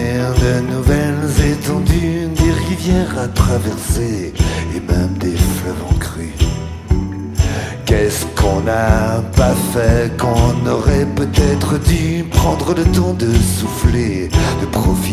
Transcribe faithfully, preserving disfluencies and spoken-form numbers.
découvert de nouvelles étendues, des rivières à traverser et même des fleuves en crue. Qu'est-ce qu'on n'a pas fait qu'on aurait peut-être dû prendre le temps de souffler, de profiter